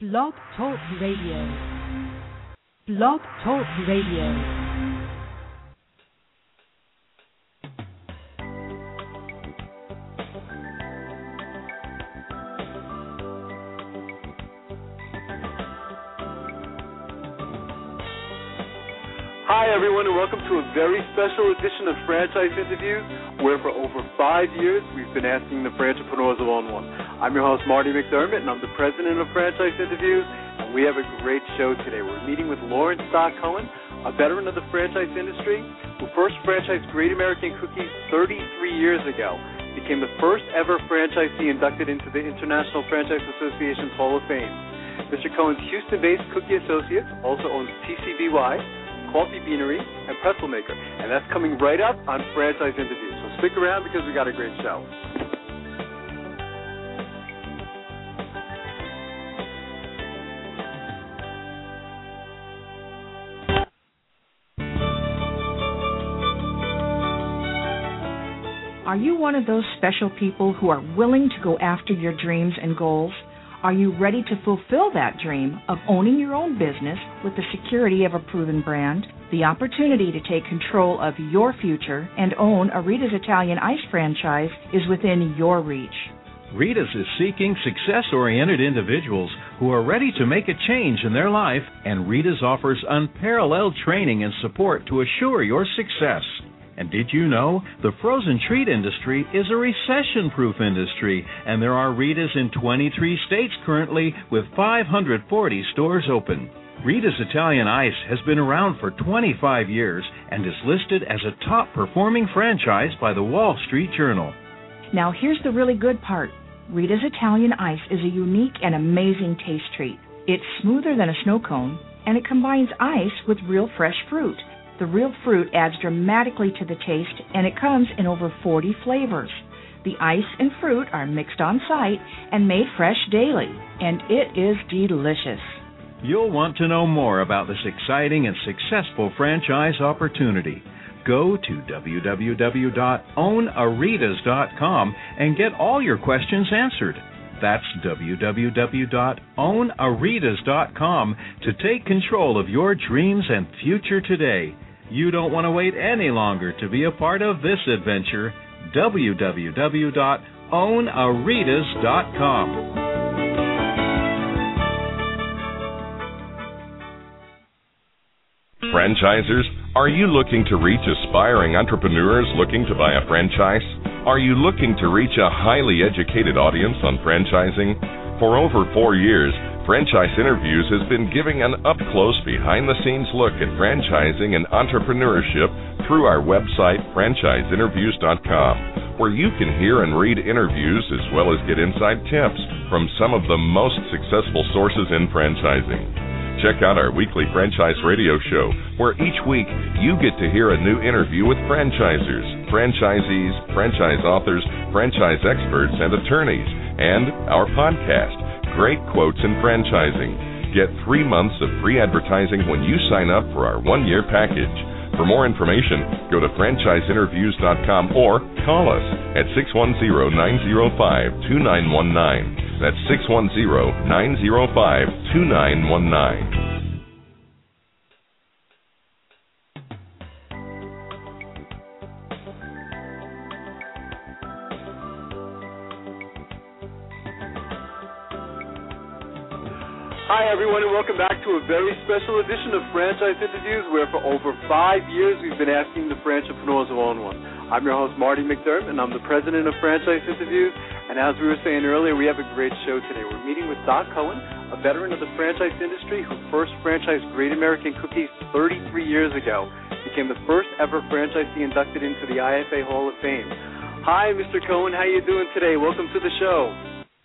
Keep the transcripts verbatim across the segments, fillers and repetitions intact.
Blog Talk Radio. Blog Talk Radio. Hi, everyone, and welcome to a very special edition of Franchise Interviews, where for over five years we've been asking the entrepreneurs of Own One. I'm your host, Marty McDermott, and I'm the president of Franchise Interviews, and we have a great show today. We're meeting with Lawrence Cohen, a veteran of the franchise industry, who first franchised Great American Cookies thirty-three years ago, became the first ever franchisee inducted into the International Franchise Association's Hall of Fame. Mister Cohen's Houston-based Cookie Associates also owns T C B Y, Coffee Beanery, and Pretzel Maker. And that's coming right up on Franchise Interviews. So stick around because we got a great show. Are you one of those special people who are willing to go after your dreams and goals? Are you ready to fulfill that dream of owning your own business with the security of a proven brand? The opportunity to take control of your future and own a Rita's Italian Ice franchise is within your reach. Rita's is seeking success-oriented individuals who are ready to make a change in their life, and Rita's offers unparalleled training and support to assure your success. And did you know the frozen treat industry is a recession-proof industry, and there are Rita's in twenty-three states currently with five hundred forty stores open. Rita's Italian Ice has been around for twenty-five years and is listed as a top-performing franchise by the Wall Street Journal. Now here's the really good part. Rita's Italian Ice is a unique and amazing taste treat. It's smoother than a snow cone, and it combines ice with real fresh fruit. The real fruit adds dramatically to the taste, and it comes in over forty flavors. The ice and fruit are mixed on site and made fresh daily, and it is delicious. You'll want to know more about this exciting and successful franchise opportunity. Go to w w w dot own a ritas dot com and get all your questions answered. That's w w w dot own a ritas dot com to take control of your dreams and future today. You don't want to wait any longer to be a part of this adventure. w w w dot own a ritas dot com. Franchisers, are you looking to reach aspiring entrepreneurs looking to buy a franchise? Are you looking to reach a highly educated audience on franchising? For over four years, Franchise Interviews has been giving an up-close, behind-the-scenes look at franchising and entrepreneurship through our website, franchise interviews dot com, where you can hear and read interviews as well as get inside tips from some of the most successful sources in franchising. Check out our weekly franchise radio show, where each week you get to hear a new interview with franchisers, franchisees, franchise authors, franchise experts, and attorneys, and our podcast, Great Quotes in Franchising. Get three months of free advertising when you sign up for our one-year package. For more information, go to franchise interviews dot com or call us at six one zero, nine zero five, two nine one nine. That's six one zero, nine zero five, two nine one nine. Hi, everyone, and welcome back to a very special edition of Franchise Interviews, where for over five years we've been asking the entrepreneurs of Own One. I'm your host, Marty McDermott, and I'm the president of Franchise Interviews. And as we were saying earlier, we have a great show today. We're meeting with Doc Cohen, a veteran of the franchise industry who first franchised Great American Cookies thirty-three years ago, became the first ever franchisee inducted into the I F A Hall of Fame. Hi, Mister Cohen. How you doing today? Welcome to the show.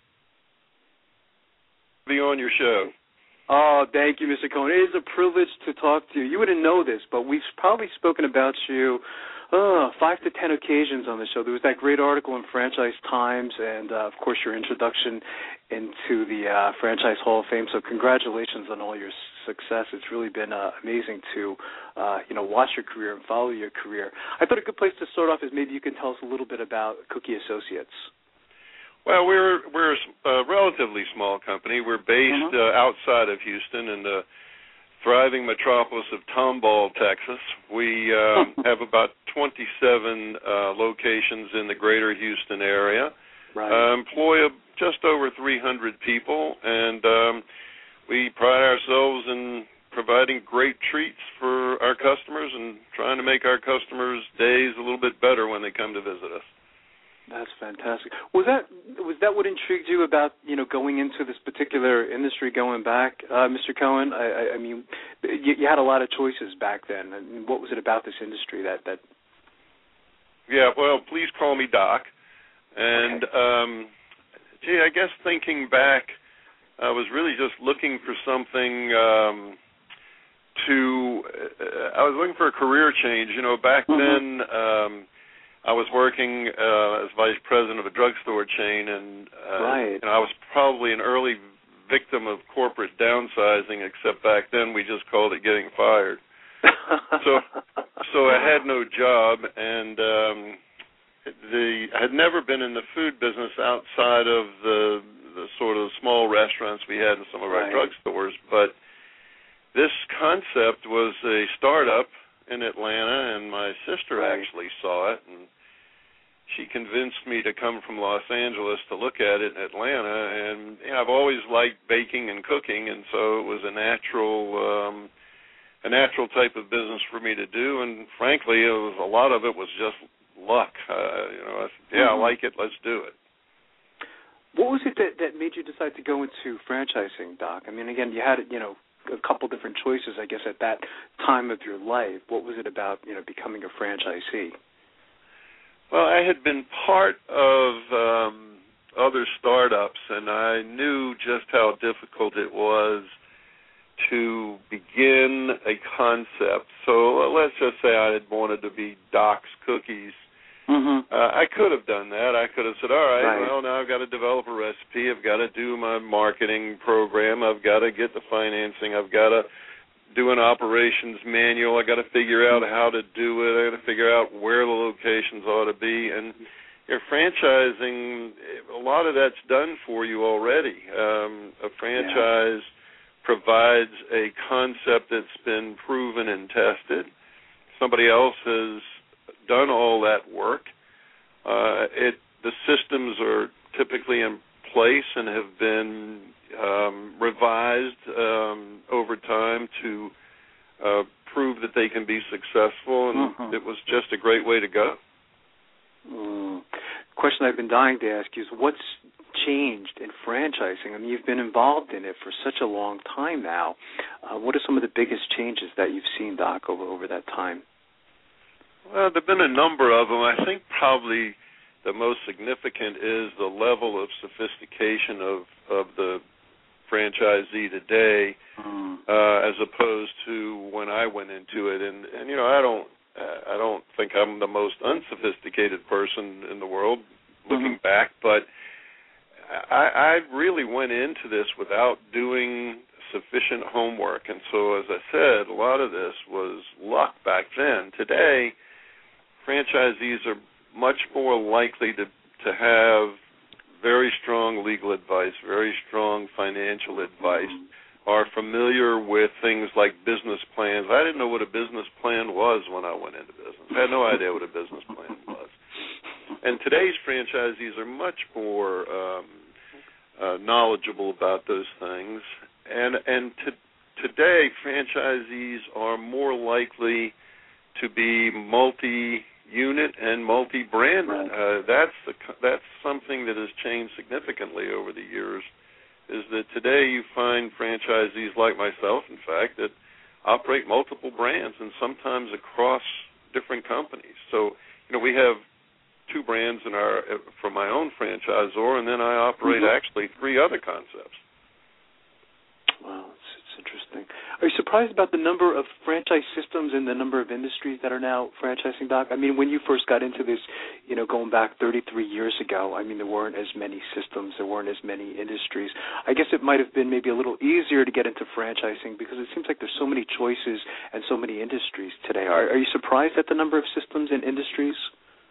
Be on your show. Oh, thank you, Mister Cohen. It is a privilege to talk to you. You wouldn't know this, but we've probably spoken about you oh, five to ten occasions on the show. There was that great article in Franchise Times and, uh, of course, your introduction into the uh, Franchise Hall of Fame. So congratulations on all your success. It's really been uh, amazing to, uh, you know, watch your career and follow your career. I thought a good place to start off is maybe you can tell us a little bit about Cookie Associates. Well, we're we're a relatively small company. We're based uh-huh. uh, outside of Houston in the thriving metropolis of Tomball, Texas. We uh, have about twenty-seven uh, locations in the greater Houston area. Right. Uh, employ a, just over three hundred people, and um, we pride ourselves in providing great treats for our customers and trying to make our customers' days a little bit better when they come to visit us. That's fantastic. Was that was that what intrigued you about, you know, going into this particular industry going back, uh, Mister Cohen? I, I, I mean, you, you had a lot of choices back then. I mean, what was it about this industry that, that? Yeah, well, please call me Doc. And, okay. um, gee, I guess thinking back, I was really just looking for something um, to, uh, I was looking for a career change. You know, back mm-hmm. then, um, I was working uh, as vice president of a drugstore chain, and uh, right. you know, I was probably an early victim of corporate downsizing, except back then we just called it getting fired. so so I had no job, and um, the I had never been in the food business outside of the, the sort of small restaurants we had in some of our right. drugstores, but this concept was a startup in Atlanta, and my sister right. actually saw it, and she convinced me to come from Los Angeles to look at it in Atlanta. And you know, I've always liked baking and cooking, and so it was a natural, um, a natural type of business for me to do. And frankly, it was a lot of it was just luck. Uh, you know, I said, yeah, mm-hmm. I like it. Let's do it. What was it that, that made you decide to go into franchising, Doc? I mean, again, you had, you know, a couple different choices, I guess, at that time of your life. What was it about, you know, becoming a franchisee? Well, I had been part of um, other startups, and I knew just how difficult it was to begin a concept. So let's just say I had wanted to be Doc's Cookies. Mm-hmm. Uh, I could have done that. I could have said, all right, right, well, now I've got to develop a recipe. I've got to do my marketing program. I've got to get the financing. I've got to do an operations manual. I've got to figure out how to do it. I've got to figure out where the locations ought to be. And your franchising, a lot of that's done for you already. Um, a franchise yeah. provides a concept that's been proven and tested. Somebody else has done all that work. Uh, it the systems are typically in place and have been um, revised um, over time to uh, prove that they can be successful, and uh-huh. it was just a great way to go. Mm. Question I've been dying to ask you is, what's changed in franchising? I mean, you've been involved in it for such a long time now. Uh, what are some of the biggest changes that you've seen, Doc, over, over that time? Well, there have been a number of them. I think probably the most significant is the level of sophistication of, of the franchisee today, mm. uh, as opposed to when I went into it. And, and you know, I don't, I don't think I'm the most unsophisticated person in the world looking mm-hmm. back, but I, I really went into this without doing sufficient homework. And so, as I said, a lot of this was luck back then. Today, franchisees are much more likely to to have very strong legal advice, very strong financial advice, are familiar with things like business plans. I didn't know what a business plan was when I went into business. I had no idea what a business plan was. And today's franchisees are much more um, uh, knowledgeable about those things. And and to, today, franchisees are more likely to be multi-unit and multi-brand. Right. Uh, that's the, that's something that has changed significantly over the years, is that today you find franchisees like myself, in fact, that operate multiple brands and sometimes across different companies. So, you know, we have two brands in our for my own franchisor, and then I operate mm-hmm. actually three other concepts. Wow, it's, it's interesting. Are you surprised about the number of franchise systems and the number of industries that are now franchising, Doc? I mean, when you first got into this, you know, going back thirty-three years ago, I mean, there weren't as many systems, there weren't as many industries. I guess it might have been maybe a little easier to get into franchising because it seems like there's so many choices and so many industries today. Are, are you surprised at the number of systems and industries?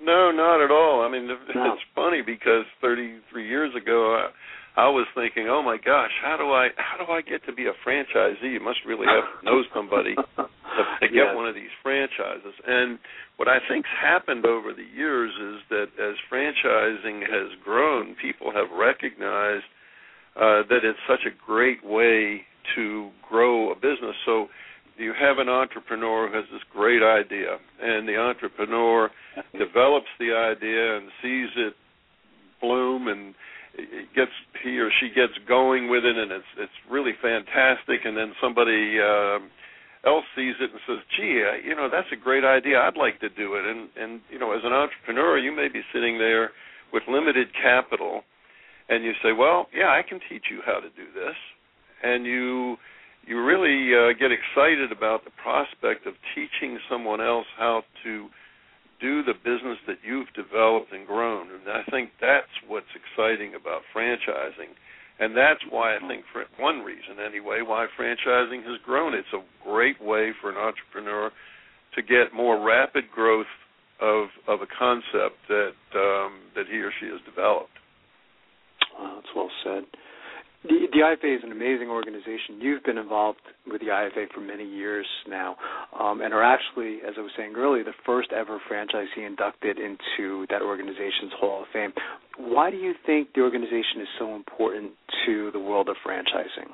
No, not at all. I mean, No. it's funny because thirty-three years ago, I, I was thinking, oh my gosh, how do I how do I get to be a franchisee? You must really have to know somebody to, to get yes. one of these franchises. And what I think's happened over the years is that as franchising has grown, people have recognized uh, that it's such a great way to grow a business. So you have an entrepreneur who has this great idea, and the entrepreneur develops the idea and sees it bloom, and it gets he or she gets going with it, and it's it's really fantastic. And then somebody uh, else sees it and says, "Gee, uh, you know, that's a great idea. I'd like to do it." And and you know, as an entrepreneur, you may be sitting there with limited capital, and you say, "Well, yeah, I can teach you how to do this," and you. You really uh, get excited about the prospect of teaching someone else how to do the business that you've developed and grown. And I think that's what's exciting about franchising. And that's why I think, for one reason anyway, why franchising has grown. It's a great way for an entrepreneur to get more rapid growth of of a concept that um, that he or she has developed. Wow, that's well said. The, the I F A is an amazing organization. You've been involved with the I F A for many years now, um, and are actually, as I was saying earlier, the first ever franchisee inducted into that organization's Hall of Fame. Why do you think the organization is so important to the world of franchising?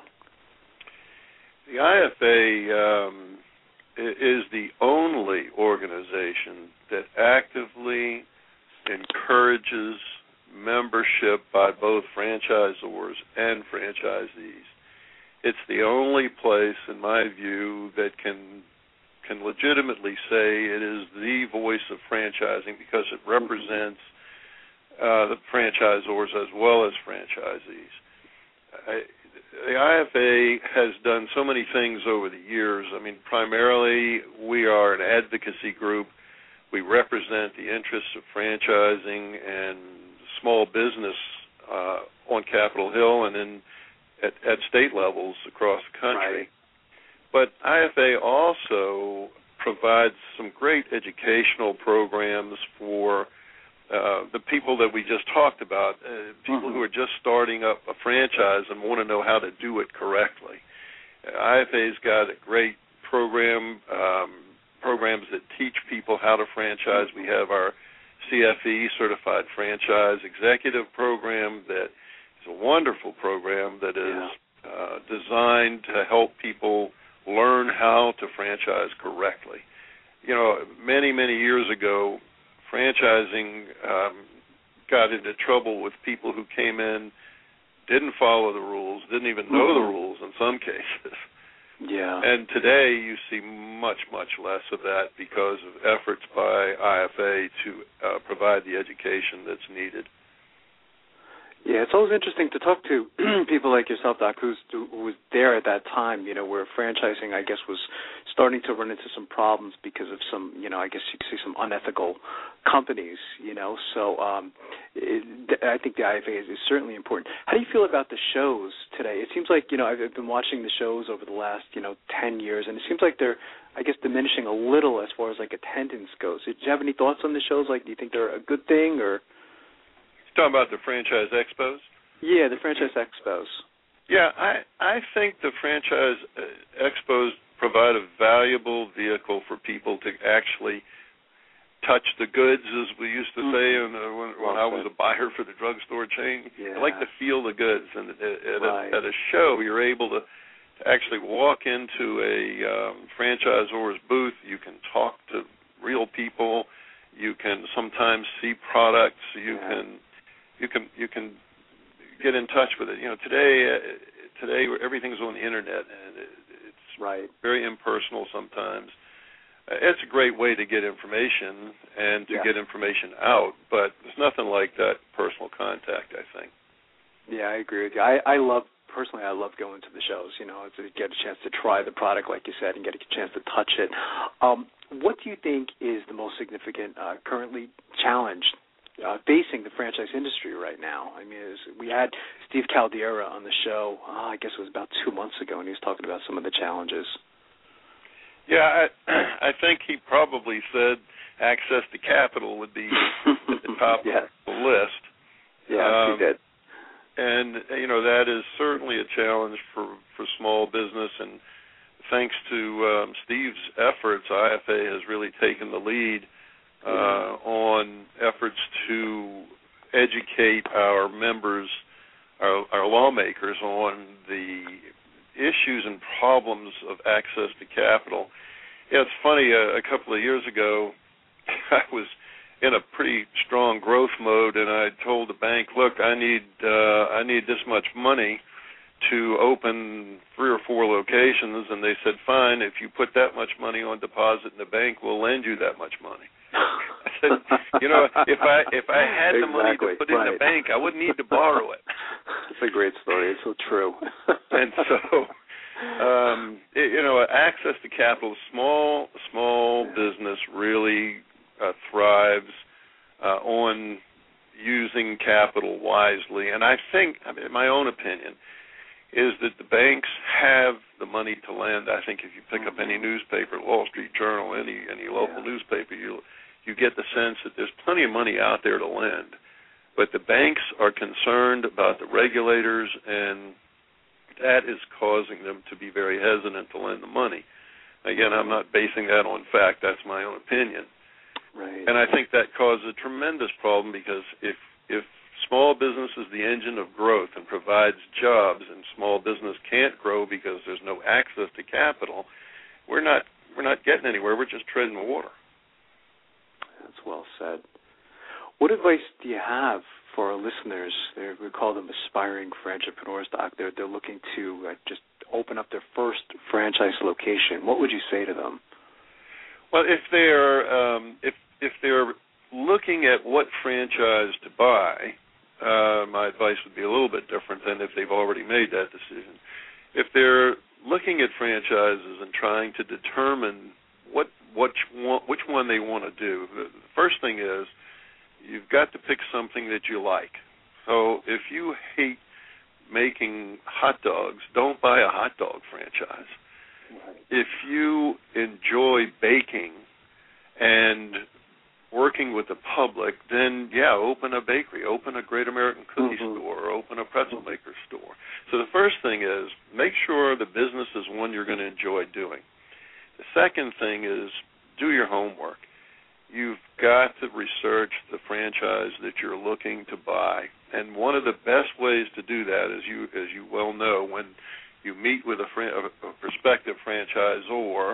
The I F A um, is the only organization that actively encourages membership by both franchisors and franchisees. It's the only place, in my view, that can can legitimately say it is the voice of franchising because it represents uh, the franchisors as well as franchisees. I, the I F A has done so many things over the years. I mean, primarily we are an advocacy group. We represent the interests of franchising and small business uh, on Capitol Hill and in at, at state levels across the country. Right. But I F A also provides some great educational programs for uh, the people that we just talked about, uh, people mm-hmm. who are just starting up a franchise and want to know how to do it correctly. Uh, I F A's got a great program, um, programs that teach people how to franchise. We have our C F E, Certified Franchise Executive Program, that is a wonderful program that is yeah. uh, designed to help people learn how to franchise correctly. You know, many, many years ago, franchising um, got into trouble with people who came in, didn't follow the rules, didn't even know the rules in some cases. Yeah. And today you see much, much less of that because of efforts by I F A to uh, provide the education that's needed. Yeah, it's always interesting to talk to people like yourself, Doc, who's, who was there at that time, you know, where franchising, I guess, was starting to run into some problems because of some, you know, I guess you could say some unethical companies, you know. So um, it, I think the I F A is, is certainly important. How do you feel about the shows today? It seems like, you know, I've been watching the shows over the last, you know, ten years, and it seems like they're, I guess, diminishing a little as far as, like, attendance goes. Do you have any thoughts on the shows? Like, do you think they're a good thing, or... Talking about the franchise expos? Yeah, the franchise expos. Yeah, I I think the franchise expos provide a valuable vehicle for people to actually touch the goods, as we used to mm-hmm. say and, uh, when, when I was a buyer for the drugstore chain. Yeah. I like to feel the goods. And at, at, right. a, at a show, you're able to, to actually walk into a um, franchisor's booth. You can talk to real people. You can sometimes see products. You yeah. can... You can you can get in touch with it. You know, today uh, today everything's on the internet, and it, it's right. very impersonal sometimes. Uh, it's a great way to get information and to yeah. get information out, but there's nothing like that personal contact, I think. Yeah, I agree with you. I, I love personally. I love going to the shows. You know, to get a chance to try the product, like you said, and get a chance to touch it. Um, what do you think is the most significant uh, currently challenge Uh, facing the franchise industry right now? I mean, was, we had Steve Caldera on the show, uh, I guess it was about two months ago, and he was talking about some of the challenges. Yeah, I, I think he probably said access to capital would be at the top yeah. of the list. Yeah, um, he did. And, you know, that is certainly a challenge for, for small business. And thanks to um, Steve's efforts, I F A has really taken the lead uh, yeah. on efforts to educate our members, our, our lawmakers, on the issues and problems of access to capital. Yeah, it's funny, a, a couple of years ago, I was in a pretty strong growth mode, and I told the bank, look, I need uh, I need this much money to open three or four locations, and they said, fine, if you put that much money on deposit in the bank, we'll lend you that much money. I said, you know, if I if I had exactly, the money to put right. in the bank, I wouldn't need to borrow it. It's a great story. It's so true. And so, um, it, you know, access to capital, small small yeah. business really uh, thrives uh, on using capital wisely. And I think, I mean, in my own opinion, is that the banks have the money to lend. I think if you pick up any newspaper, Wall Street Journal, any any local yeah. newspaper, you you get the sense that there's plenty of money out there to lend. But the banks are concerned about the regulators, and that is causing them to be very hesitant to lend the money. Again, I'm not basing that on fact. That's my own opinion. Right. And I think that causes a tremendous problem, because if if small business is the engine of growth and provides jobs, and small business can't grow because there's no access to capital, we're not we're not getting anywhere. We're just treading the water. That's well said. What advice do you have for our listeners? They're, we call them aspiring franchipreneurs, Doc. They're, they're looking to uh, just open up their first franchise location. What would you say to them? Well, if they're um, if if they're looking at what franchise to buy, uh, my advice would be a little bit different than if they've already made that decision. If they're looking at franchises and trying to determine what which one, which one they want to do, the first thing is you've got to pick something that you like. So if you hate making hot dogs, don't buy a hot dog franchise. If you enjoy baking and working with the public, then, yeah, open a bakery, open a Great American Cookie mm-hmm. store, or open a pretzel maker store. So the first thing is make sure the business is one you're going to enjoy doing. The second thing is do your homework. You've got to research the franchise that you're looking to buy. And one of the best ways to do that, as you as you well know, when you meet with a, fran- a prospective franchisor,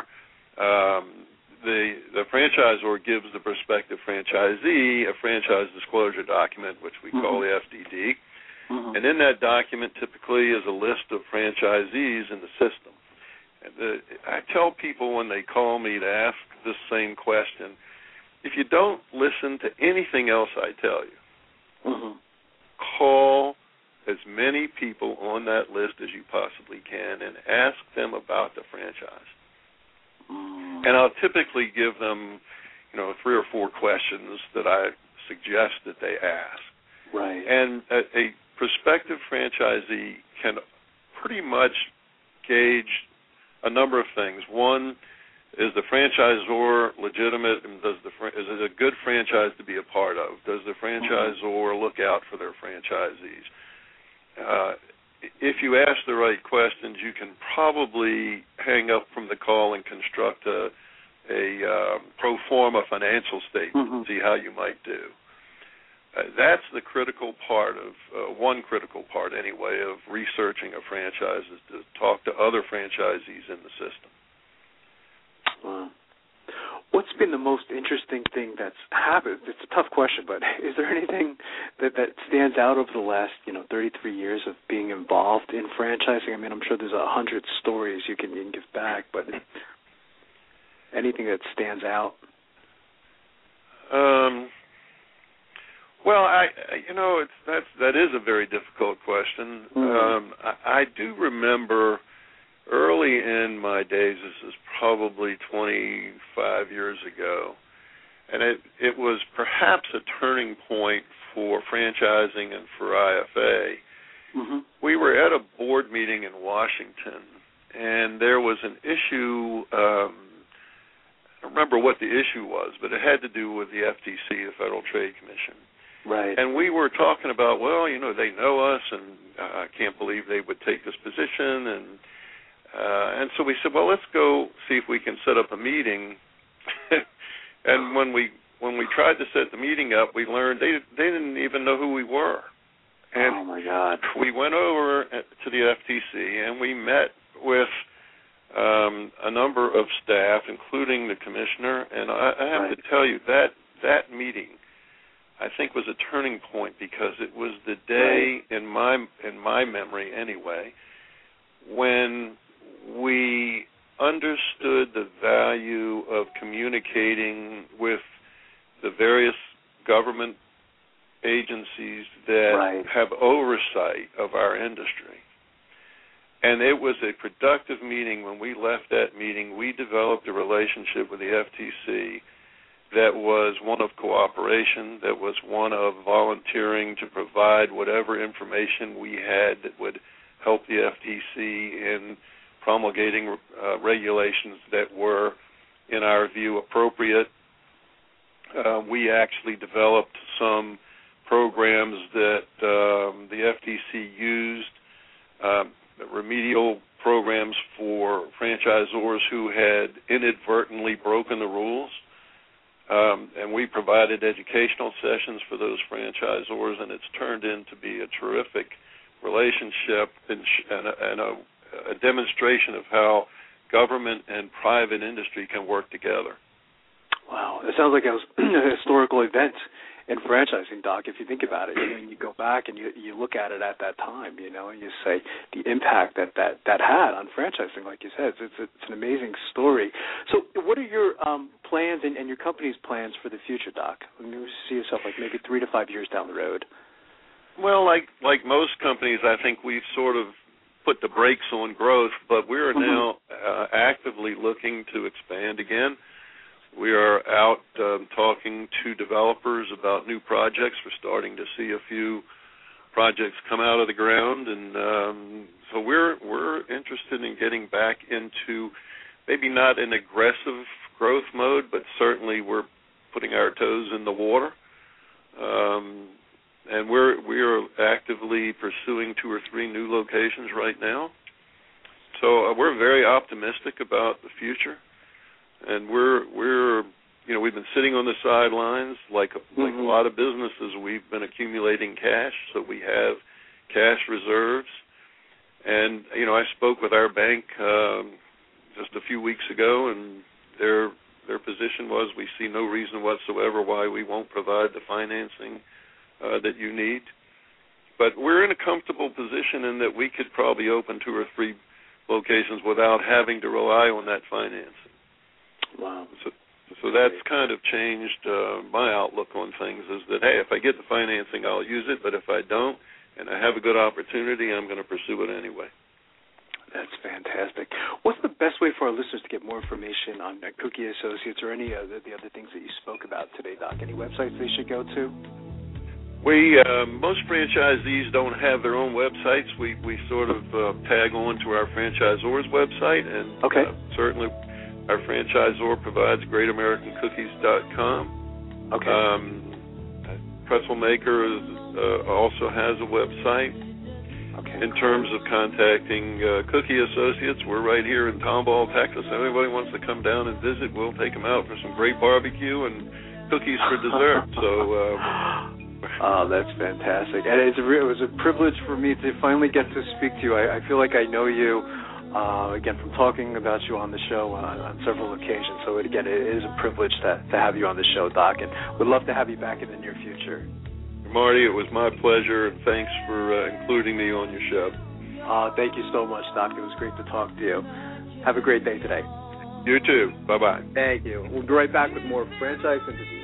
um, the the franchisor gives the prospective franchisee a franchise disclosure document, which we call mm-hmm. the F D D. Mm-hmm. And in that document typically is a list of franchisees in the system. And the, I tell people when they call me to ask this same question, if you don't listen to anything else I tell you, mm-hmm. call as many people on that list as you possibly can and ask them about the franchise. Mm. And I'll typically give them, you know, three or four questions that I suggest that they ask. Right. And a, a prospective franchisee can pretty much gauge a number of things. One, is the franchisor legitimate, and does the is it a good franchise to be a part of? Does the franchisor look out for their franchisees? Uh, if you ask the right questions, you can probably hang up from the call and construct a, a uh, pro forma financial statement mm-hmm. and see how you might do. Uh, that's the critical part of, uh, one critical part anyway, of researching a franchise, is to talk to other franchisees in the system. Wow. What's been the most interesting thing that's happened? It's a tough question, but is there anything that, that stands out over the last, you know, thirty-three years of being involved in franchising? I mean, I'm sure there's a hundred stories you can, you can give back, but anything that stands out? Um. Well, I, you know, it's that's that is a very difficult question. Mm-hmm. Um, I, I do remember early in my days, this is probably twenty-five years ago, and it, it was perhaps a turning point for franchising and for I F A. Mm-hmm. We were at a board meeting in Washington, and there was an issue um, remember what the issue was, but it had to do with the F T C, the Federal Trade Commission. Right. And we were talking about, well, you know, they know us, and uh, I can't believe they would take this position. And uh, and so we said, well, let's go see if we can set up a meeting. And when we when we tried to set the meeting up, we learned they they didn't even know who we were. And oh, my God. We went over to the F T C, and we met with um, a number of staff, including the commissioner. And I, I have right. to tell you, that that meeting, I think, was a turning point, because it was the day, right. in my in my memory anyway, when we understood the value of communicating with the various government agencies that right. have oversight of our industry. And it was a productive meeting. When we left that meeting, we developed a relationship with the F T C that was one of cooperation, that was one of volunteering to provide whatever information we had that would help the F T C in promulgating uh, regulations that were, in our view, appropriate. Uh, we actually developed some programs that um, the F T C used, um, remedial programs for franchisors who had inadvertently broken the rules. Um, and we provided educational sessions for those franchisors, and it's turned into be a terrific relationship and, sh- and, a, and a, a demonstration of how government and private industry can work together. Wow, it sounds like it was a historical event in franchising, Doc, if you think about it. You know, you go back and you you look at it at that time, you know, and you say the impact that that, that had on franchising, like you said. It's, it's, it's an amazing story. So what are your um, plans and, and your company's plans for the future, Doc? When you see yourself like maybe three to five years down the road? Well, like like most companies, I think we've sort of put the brakes on growth, but we are mm-hmm. now uh, actively looking to expand again. We are out um, talking to developers about new projects. We're starting to see a few projects come out of the ground, and um, so we're we're interested in getting back into maybe not an aggressive growth mode, but certainly we're putting our toes in the water, um, and we're we are actively pursuing two or three new locations right now. So uh, we're very optimistic about the future. And we're we're you know we've been sitting on the sidelines like mm-hmm. like a lot of businesses. We've been accumulating cash, so we have cash reserves. And you know I spoke with our bank um, just a few weeks ago, and their their position was we see no reason whatsoever why we won't provide the financing uh, that you need. But we're in a comfortable position in that we could probably open two or three locations without having to rely on that financing. Wow. So, so that's kind of changed uh, my outlook on things, is that, hey, if I get the financing, I'll use it, but if I don't and I have a good opportunity, I'm going to pursue it anyway. That's fantastic. What's the best way for our listeners to get more information on uh, Cookie Associates or any of the, the other things that you spoke about today, Doc? Any websites they should go to? We uh, most franchisees don't have their own websites. We we sort of uh, tag on to our franchisor's website, and okay. uh, certainly our franchisor provides great american cookies dot com. Okay. Um, Pretzel Maker is, uh, also has a website. Okay. In terms of contacting uh, Cookie Associates, we're right here in Tomball, Texas. If anybody wants to come down and visit, we'll take them out for some great barbecue and cookies for dessert. So. Uh, Oh, that's fantastic. And it's a, it was a privilege for me to finally get to speak to you. I, I feel like I know you, uh, again, from talking about you on the show on, on several occasions. So, it, again, it is a privilege to, to have you on the show, Doc, and would love to have you back in the near future. Marty, it was my pleasure, and thanks for uh, including me on your show. Uh, thank you so much, Doc. It was great to talk to you. Have a great day today. You too. Bye-bye. Thank you. We'll be right back with more franchise interviews.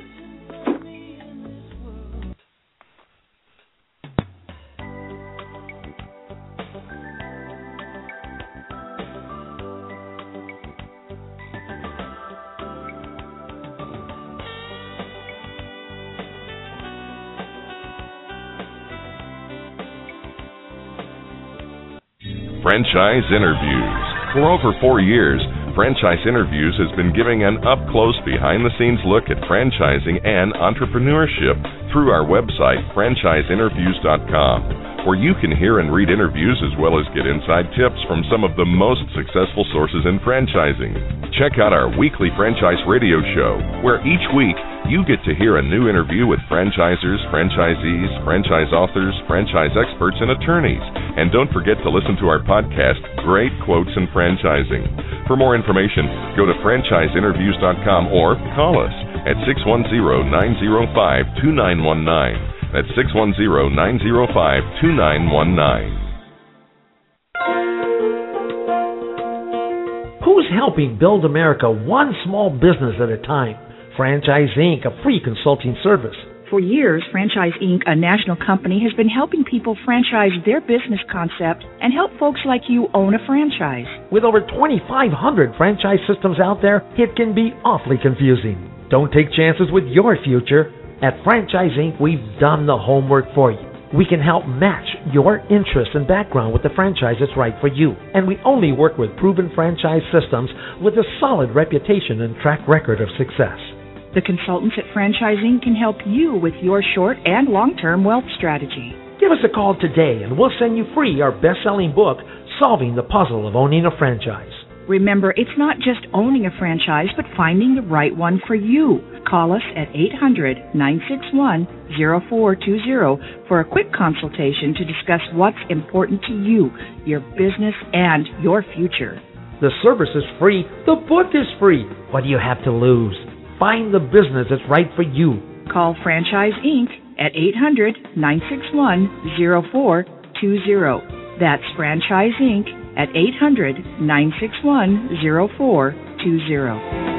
Franchise Interviews. For over four years, Franchise Interviews has been giving an up-close, behind-the-scenes look at franchising and entrepreneurship through our website, franchise interviews dot com, where you can hear and read interviews as well as get inside tips from some of the most successful sources in franchising. Check out our weekly franchise radio show, where each week you get to hear a new interview with franchisers, franchisees, franchise authors, franchise experts, and attorneys. And don't forget to listen to our podcast, Great Quotes in Franchising. For more information, go to franchise interviews dot com or call us at six one zero, nine zero five, two nine one nine. That's six one zero, nine zero five, two nine one nine. Who's helping build America one small business at a time? Franchise Incorporated, a free consulting service. For years, Franchise Incorporated, a national company, has been helping people franchise their business concept and help folks like you own a franchise. With over twenty-five hundred franchise systems out there, it can be awfully confusing. Don't take chances with your future. At Franchise Incorporated, we've done the homework for you. We can help match your interest and background with the franchise that's right for you. And we only work with proven franchise systems with a solid reputation and track record of success. The consultants at Franchise Incorporated can help you with your short and long-term wealth strategy. Give us a call today and we'll send you free our best-selling book, Solving the Puzzle of Owning a Franchise. Remember, it's not just owning a franchise, but finding the right one for you. Call us at eight hundred, nine six one, zero four two zero for a quick consultation to discuss what's important to you, your business, and your future. The service is free. The book is free. What do you have to lose? Find the business that's right for you. Call Franchise Incorporated at eight hundred, nine six one, zero four two zero. That's Franchise Incorporated at eight hundred, nine six one, zero four two zero.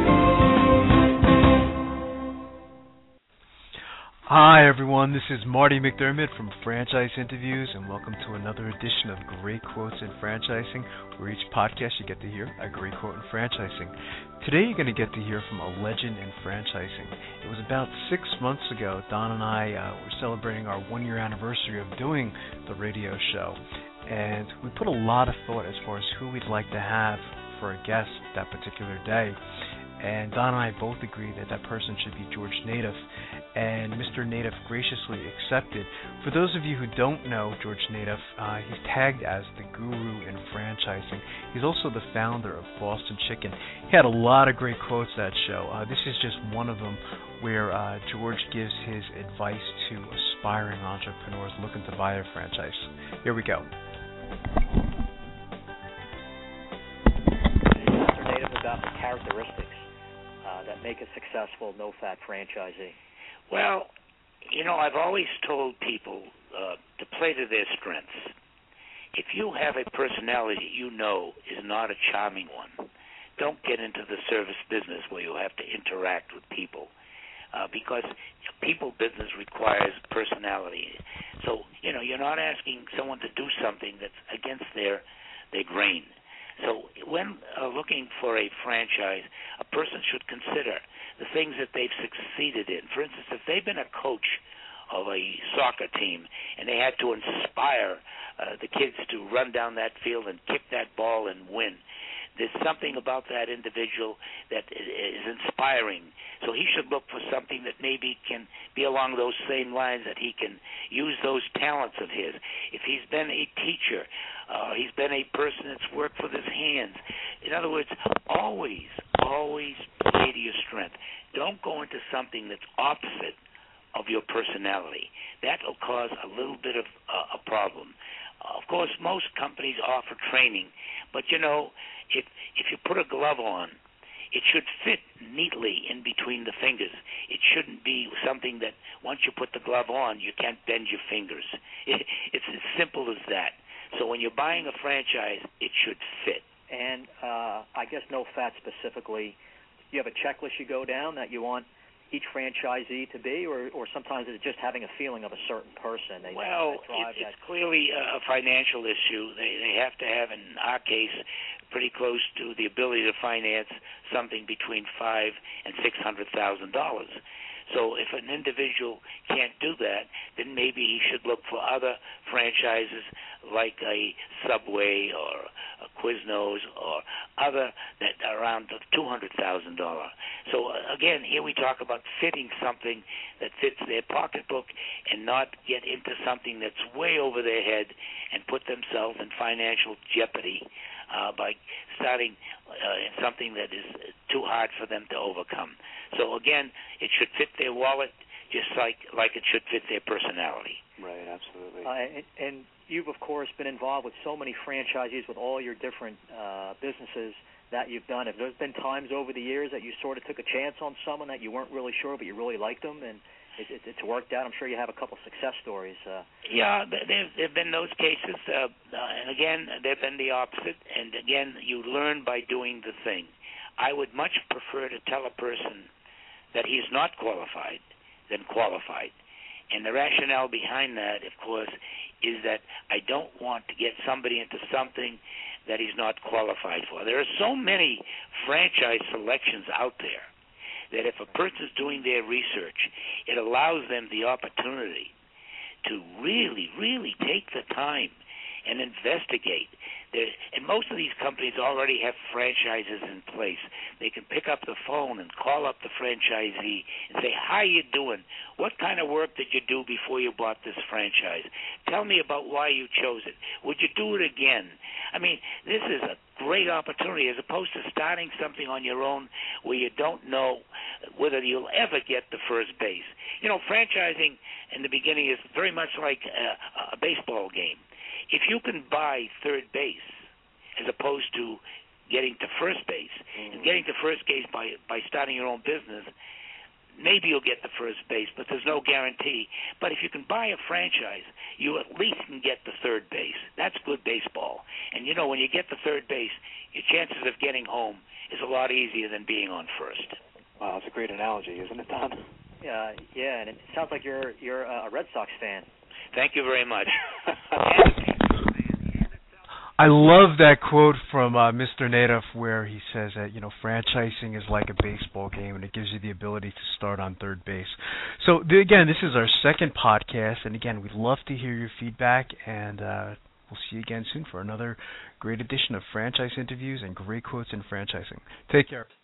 Hi everyone, this is Marty McDermott from Franchise Interviews, and welcome to another edition of Great Quotes in Franchising, where each podcast you get to hear a great quote in franchising. Today you're going to get to hear from a legend in franchising. It was about six months ago, Don and I uh, were celebrating our one-year anniversary of doing the radio show, and we put a lot of thought as far as who we'd like to have for a guest that particular day. And Don and I both agreed that that person should be George Nadeff, and Mister Nadeff graciously accepted. For those of you who don't know George Nadeff, uh, he's tagged as the guru in franchising. He's also the founder of Boston Chicken. He had a lot of great quotes that show. Uh, this is just one of them where uh, George gives his advice to aspiring entrepreneurs looking to buy a franchise. Here we go. Mister Nadeff, about the characteristics uh, that make a successful no-fat franchisee. Well, you know, I've always told people uh, to play to their strengths. If you have a personality you know is not a charming one, don't get into the service business where you have to interact with people, uh, because people business requires personality. So, you know, you're not asking someone to do something that's against their their grain. So when uh, looking for a franchise, a person should consider the things that they've succeeded in. For instance, if they've been a coach of a soccer team and they had to inspire uh, the kids to run down that field and kick that ball and win, there's something about that individual that is inspiring. So he should look for something that maybe can be along those same lines, that he can use those talents of his. If he's been a teacher, uh, he's been a person that's worked with his hands. In other words, always, always play to your strength. Don't go into something that's opposite of your personality. That will cause a little bit of uh, a problem. Uh, of course, most companies offer training, but, you know, if if you put a glove on, it should fit neatly in between the fingers. It shouldn't be something that once you put the glove on, you can't bend your fingers. It, it's as simple as that. So when you're buying a franchise, it should fit. And uh, I guess no fat specifically, you have a checklist you go down that you want each franchisee to be, or, or sometimes it's just having a feeling of a certain person? They, well, drive it's, that. it's clearly a financial issue. They, they have to have, in our case, pretty close to the ability to finance something between five and six hundred thousand dollars. So if an individual can't do that, then maybe he should look for other franchises like a Subway or a Quiznos or other that are around the two hundred thousand dollars. So uh, again, here we talk about fitting something that fits their pocketbook and not get into something that's way over their head and put themselves in financial jeopardy uh, by starting uh, in something that is too hard for them to overcome. So again, it should fit their wallet just like like it should fit their personality. Right, absolutely. Uh, and, and you've, of course, been involved with so many franchisees with all your different uh, businesses that you've done. Have there been times over the years that you sort of took a chance on someone that you weren't really sure, but you really liked them, and it, it, it's worked out? I'm sure you have a couple success stories. Uh. Yeah, there have been those cases, uh, uh, and again, there have been the opposite. And again, you learn by doing the thing. I would much prefer to tell a person that he's not qualified than qualified. And the rationale behind that, of course, is that I don't want to get somebody into something that he's not qualified for. There are so many franchise selections out there that if a person is doing their research, it allows them the opportunity to really, really take the time and investigate. There, and most of these companies already have franchises in place. They can pick up the phone and call up the franchisee and say, how you doing? What kind of work did you do before you bought this franchise? Tell me about why you chose it. Would you do it again? I mean, this is a great opportunity as opposed to starting something on your own where you don't know whether you'll ever get the first base. You know, franchising in the beginning is very much like a, a baseball game. If you can buy third base as opposed to getting to first base, mm-hmm. and getting to first base by by starting your own business, maybe you'll get the first base, but there's no guarantee. But if you can buy a franchise, you at least can get the third base. That's good baseball. And, you know, when you get the third base, your chances of getting home is a lot easier than being on first. Wow, that's a great analogy, isn't it, Don? Yeah, yeah, and it sounds like you're you're a Red Sox fan. Thank you very much. I love that quote from uh, Mister Nadeau where he says that, you know, franchising is like a baseball game and it gives you the ability to start on third base. So, the, again, this is our second podcast, and again, we'd love to hear your feedback, and uh, we'll see you again soon for another great edition of Franchise Interviews and Great Quotes in Franchising. Take care.